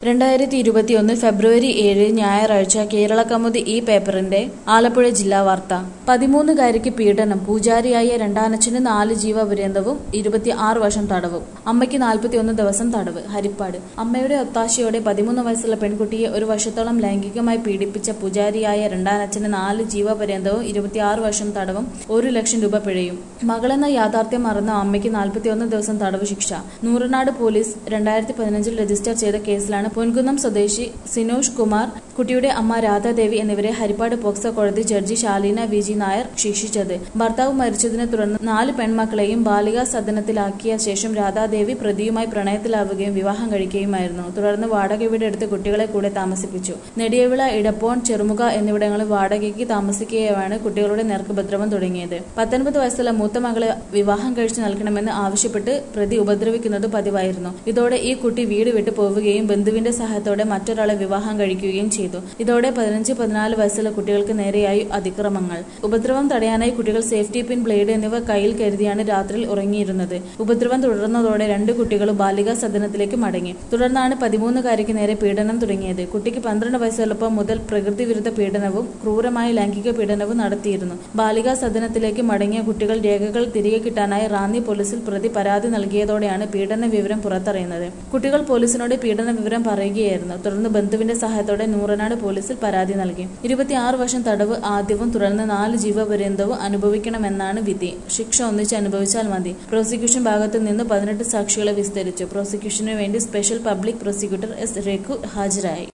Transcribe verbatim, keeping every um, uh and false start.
രണ്ടായിരത്തി ഇരുപത്തിയൊന്ന് ഫെബ്രുവരി ഏഴ് ഞായറാഴ്ച കേരളകൗമുദി ഈ പേപ്പറിന്റെ ആലപ്പുഴ ജില്ലാ വാർത്ത. പതിമൂന്നുകാരിക്ക് പീഡനം, പൂജാരിയായ രണ്ടാനച്ഛന് നാല് ജീവപര്യന്തവും ഇരുപത്തിയാറ് വർഷം തടവും, അമ്മയ്ക്ക് നാൽപ്പത്തിയൊന്ന് ദിവസം തടവ്. ഹരിപ്പാട്. അമ്മയുടെ ഒത്താശയോടെ പതിമൂന്ന് വയസ്സുള്ള പെൺകുട്ടിയെ ഒരു വർഷത്തോളം ലൈംഗികമായി പീഡിപ്പിച്ച പൂജാരിയായ രണ്ടാനച്ഛന് നാല് ജീവപര്യന്തവും ഇരുപത്തിയാറ് വർഷം തടവും ഒരു ലക്ഷം രൂപ പിഴയും. മകളെന്ന യാഥാർത്ഥ്യം മറന്ന അമ്മയ്ക്ക് നാൽപ്പത്തിയൊന്ന് ദിവസം തടവ് ശിക്ഷ. നൂറനാട് പോലീസ് രണ്ടായിരത്തി പതിനഞ്ചിൽ രജിസ്റ്റർ ചെയ്ത കേസിലാണ് പൊൻകുന്നം സ്വദേശി സിനോഷ് കുമാർ, കുട്ടിയുടെ അമ്മ രാധാദേവി എന്നിവരെ ഹരിപ്പാട് പോക്സോ കോടതി judge Shaleena V G Nair ശിക്ഷിച്ചത്. ഭർത്താവ് മരിച്ചതിനെ തുടർന്ന് നാല് പെൺമക്കളെയും ബാലികാ സദനത്തിലാക്കിയ ശേഷം രാധാദേവി പ്രതിയുമായി പ്രണയത്തിലാവുകയും വിവാഹം കഴിക്കുകയുമായിരുന്നു. തുടർന്ന് വാടക വീട് എടുത്ത് കുട്ടികളെ കൂടെ താമസിപ്പിച്ചു. നെടിയവിള, ഇടപ്പോൺ, ചെറുമുക എന്നിവിടങ്ങളിൽ വാടകയ്ക്ക് താമസിക്കുകയാണ് കുട്ടികളുടെ നേർക്ക് ഉപദ്രവം തുടങ്ങിയത്. പത്തൊൻപത് വയസ്സുള്ള മൂത്ത മകളെ വിവാഹം കഴിച്ചു നൽകണമെന്ന് ആവശ്യപ്പെട്ട് പ്രതി ഉപദ്രവിക്കുന്നത് പതിവായിരുന്നു. ഇതോടെ ഈ കുട്ടി വീട് വിട്ടു പോവുകയും ബന്ധുവിന്റെ സഹായത്തോടെ മറ്റൊരാളെ വിവാഹം കഴിക്കുകയും ചെയ്തു. ഇതോടെ പതിനഞ്ച് പതിനാല് വയസ്സുള്ള കുട്ടികൾക്ക് നേരെയായി അതിക്രമങ്ങൾ. ഉപദ്രവം തടയാനായി കുട്ടികൾ സേഫ്റ്റി പിൻ, ബ്ലേഡ് എന്നിവ കയ്യിൽ കരുതിയാണ് രാത്രിയിൽ ഉറങ്ങിയിരുന്നത്. ഉപദ്രവം തുടർന്നതോടെ രണ്ട് കുട്ടികളും ബാലികാ സദനത്തിലേക്ക് മടങ്ങി. തുടർന്നാണ് പതിമൂന്നുകാരിക്ക് നേരെ പീഡനം തുടങ്ങിയത്. കുട്ടിക്ക് പന്ത്രണ്ട് വയസ്സുള്ളപ്പോൾ മുതൽ പ്രകൃതി വിരുദ്ധ പീഡനവും ക്രൂരമായ ലൈംഗിക പീഡനവും നടത്തിയിരുന്നു. ബാലികാ സദനത്തിലേക്ക് മടങ്ങിയ കുട്ടികൾ രേഖകൾ തിരികെ കിട്ടാനായി റാന്നി പോലീസിൽ പ്രതി പരാതി നൽകിയതോടെയാണ് പീഡന വിവരം പുറത്തറിയുന്നത്. കുട്ടികൾ പോലീസിനോട് പീഡന വിവരം പറയുകയായിരുന്നു. തുടർന്ന് ബന്ധുവിന്റെ സഹായത്തോടെ നൂറനാട് പോലീസിൽ പരാതി നൽകി. ഇരുപത്തിയാറ് വർഷം തടവ് ആദ്യവും തുടർന്ന് നാല് ജീവപര്യന്തവും അനുഭവിക്കണമെന്നാണ് വിധി. ശിക്ഷ ഒന്നിച്ച് അനുഭവിച്ചാൽ മതി. പ്രോസിക്യൂഷൻ ഭാഗത്തു നിന്ന് പതിനെട്ട് സാക്ഷികളെ വിസ്തരിച്ചു. പ്രോസിക്യൂഷനു വേണ്ടി special public prosecutor S Raghu ഹാജരായി.